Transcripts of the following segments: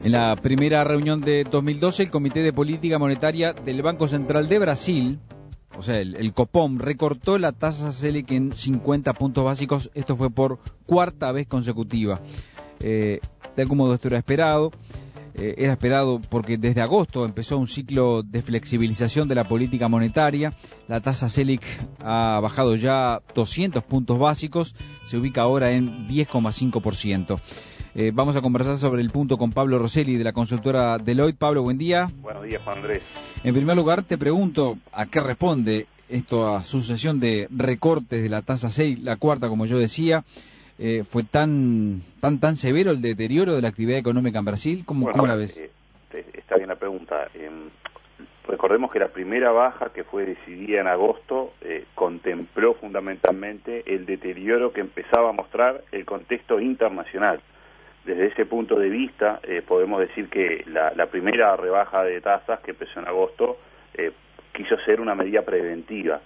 En la primera reunión de 2012, el Comité de Política Monetaria del Banco Central de Brasil, o sea, el Copom, recortó la tasa Selic en 50 puntos básicos. Esto fue por cuarta vez consecutiva. De algún modo esto era esperado. Era esperado porque desde agosto empezó un ciclo de flexibilización de la política monetaria. La tasa Selic ha bajado ya 200 puntos básicos, se ubica ahora en 10,5%. Vamos a conversar sobre el punto con Pablo Rosselli de la consultora Deloitte. Pablo, buen día. Buenos días, Juan Andrés. En primer lugar, te pregunto a qué responde esta sucesión de recortes de la tasa Selic, la cuarta, como yo decía. ¿Fue tan severo el deterioro de la actividad económica en Brasil? ¿Cómo la ves? Está bien la pregunta. Recordemos que la primera baja, que fue decidida en agosto, contempló fundamentalmente el deterioro que empezaba a mostrar el contexto internacional. Desde ese punto de vista, podemos decir que la primera rebaja de tasas, que empezó en agosto, quiso ser una medida preventiva.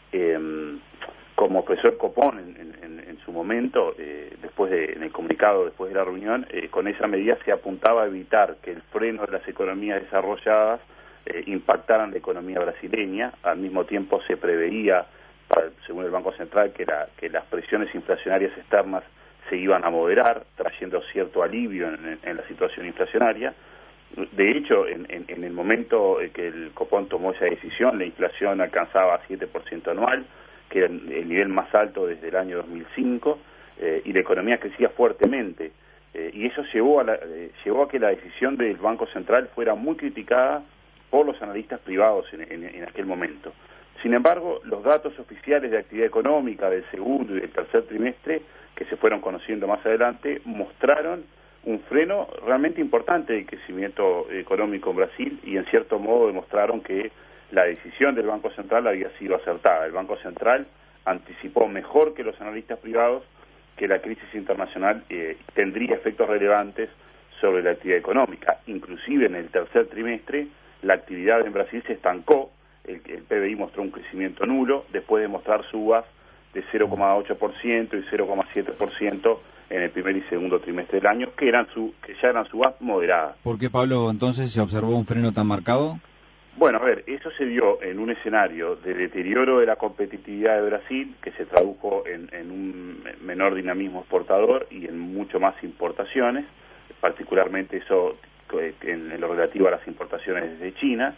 Como expresó el Copom en su momento, en el comunicado después de la reunión, con esa medida se apuntaba a evitar que el freno de las economías desarrolladas impactaran la economía brasileña. Al mismo tiempo se preveía, según el Banco Central, que las presiones inflacionarias externas se iban a moderar, trayendo cierto alivio en la situación inflacionaria. De hecho, en el momento que el Copom tomó esa decisión, la inflación alcanzaba 7% anual, que era el nivel más alto desde el año 2005, y la economía crecía fuertemente. Y eso llevó a que la decisión del Banco Central fuera muy criticada por los analistas privados en aquel momento. Sin embargo, los datos oficiales de actividad económica del segundo y del tercer trimestre, que se fueron conociendo más adelante, mostraron un freno realmente importante del crecimiento económico en Brasil, y en cierto modo demostraron que la decisión del Banco Central había sido acertada. El Banco Central anticipó mejor que los analistas privados que la crisis internacional tendría efectos relevantes sobre la actividad económica. Inclusive en el tercer trimestre la actividad en Brasil se estancó, el PBI mostró un crecimiento nulo después de mostrar subas de 0,8% y 0,7% en el primer y segundo trimestre del año, que ya eran subas moderadas. ¿Por qué, Pablo, entonces se observó un freno tan marcado? Bueno, a ver, eso se dio en un escenario de deterioro de la competitividad de Brasil, que se tradujo en un menor dinamismo exportador y en mucho más importaciones, particularmente eso en lo relativo a las importaciones desde China.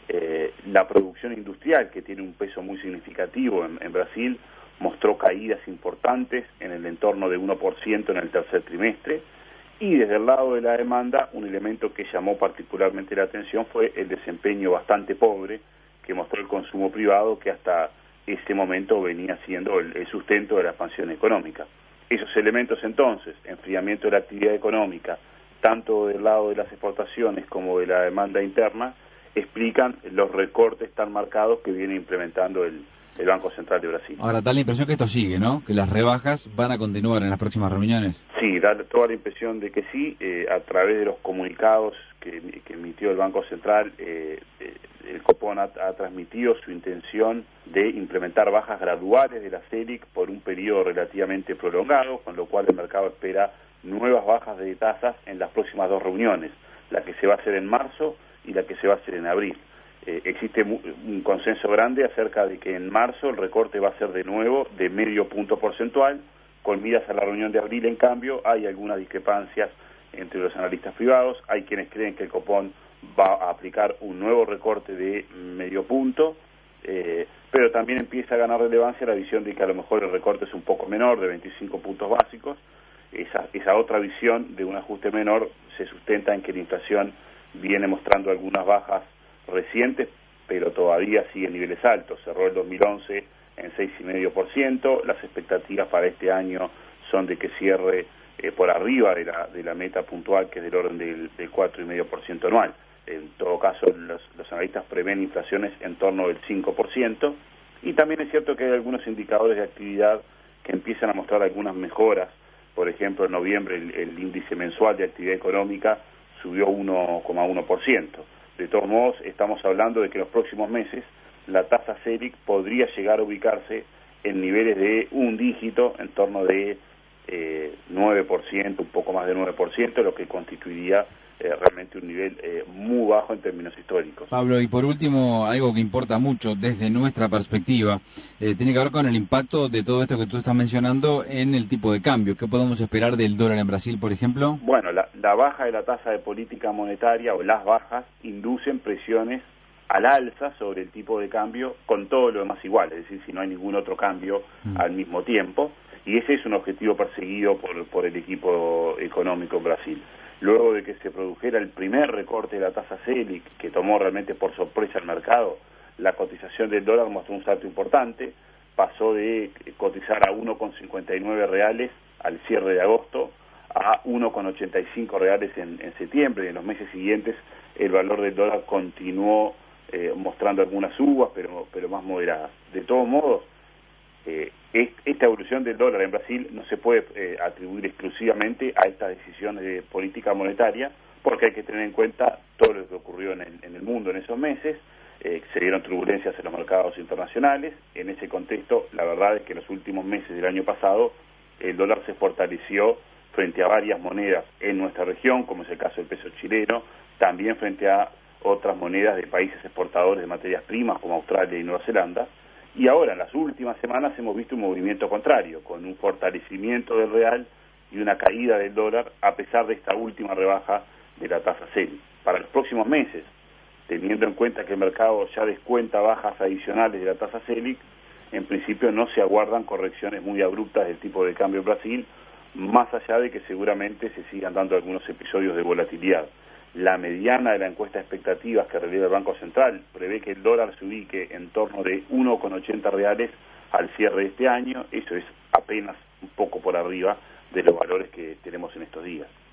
La producción industrial, que tiene un peso muy significativo en Brasil, mostró caídas importantes en el entorno de 1% en el tercer trimestre. Y desde el lado de la demanda, un elemento que llamó particularmente la atención fue el desempeño bastante pobre que mostró el consumo privado, que hasta ese momento venía siendo el sustento de la expansión económica. Esos elementos entonces, enfriamiento de la actividad económica, tanto del lado de las exportaciones como de la demanda interna, explican los recortes tan marcados que viene implementando el Banco Central de Brasil. Ahora, da la impresión que esto sigue, ¿no? Que las rebajas van a continuar en las próximas reuniones. Sí, da toda la impresión de que sí. A través de los comunicados que emitió el Banco Central, el Copom ha transmitido su intención de implementar bajas graduales de la Selic por un periodo relativamente prolongado, con lo cual el mercado espera nuevas bajas de tasas en las próximas dos reuniones, la que se va a hacer en marzo y la que se va a hacer en abril. Existe un consenso grande acerca de que en marzo el recorte va a ser de nuevo de medio punto porcentual. Con miras a la reunión de abril, en cambio, hay algunas discrepancias entre los analistas privados. Hay quienes creen que el Copom va a aplicar un nuevo recorte de medio punto, pero también empieza a ganar relevancia la visión de que a lo mejor el recorte es un poco menor, de 25 puntos básicos. Esa otra visión de un ajuste menor se sustenta en que la inflación viene mostrando algunas bajas recientes, pero todavía sigue en niveles altos. Cerró el 2011 en 6,5%. Las expectativas para este año son de que cierre por arriba de la meta puntual, que es del orden del 4,5% anual. En todo caso, los analistas prevén inflaciones en torno del 5%, y también es cierto que hay algunos indicadores de actividad que empiezan a mostrar algunas mejoras. Por ejemplo, en noviembre el índice mensual de actividad económica subió 1,1%. De todos modos, estamos hablando de que en los próximos meses la tasa Selic podría llegar a ubicarse en niveles de un dígito, en torno de 9%, un poco más de 9%, lo que constituiría realmente un nivel muy bajo en términos históricos. Pablo, y por último, algo que importa mucho desde nuestra perspectiva, tiene que ver con el impacto de todo esto que tú estás mencionando en el tipo de cambio. ¿Qué podemos esperar del dólar en Brasil, por ejemplo? Bueno, la baja de la tasa de política monetaria o las bajas inducen presiones al alza sobre el tipo de cambio con todo lo demás igual, es decir, si no hay ningún otro cambio al mismo tiempo, y ese es un objetivo perseguido por el equipo económico en Brasil. Luego de que se produjera el primer recorte de la tasa Selic, que tomó realmente por sorpresa el mercado, la cotización del dólar mostró un salto importante, pasó de cotizar a 1,59 reales al cierre de agosto a 1,85 reales en septiembre, y en los meses siguientes el valor del dólar continuó mostrando algunas subas, pero más moderadas. De todos modos, esta evolución del dólar en Brasil no se puede atribuir exclusivamente a estas decisiones de política monetaria, porque hay que tener en cuenta todo lo que ocurrió en el mundo en esos meses. Se dieron turbulencias en los mercados internacionales. En ese contexto, la verdad es que en los últimos meses del año pasado el dólar se fortaleció frente a varias monedas en nuestra región, como es el caso del peso chileno, también frente a otras monedas de países exportadores de materias primas como Australia y Nueva Zelanda. Y ahora, en las últimas semanas, hemos visto un movimiento contrario, con un fortalecimiento del real y una caída del dólar, a pesar de esta última rebaja de la tasa Selic. Para los próximos meses, teniendo en cuenta que el mercado ya descuenta bajas adicionales de la tasa Selic, en principio no se aguardan correcciones muy abruptas del tipo de cambio en Brasil, más allá de que seguramente se sigan dando algunos episodios de volatilidad. La mediana de la encuesta de expectativas que revela el Banco Central prevé que el dólar se ubique en torno de 1,80 reales al cierre de este año. Eso es apenas un poco por arriba de los valores que tenemos en estos días.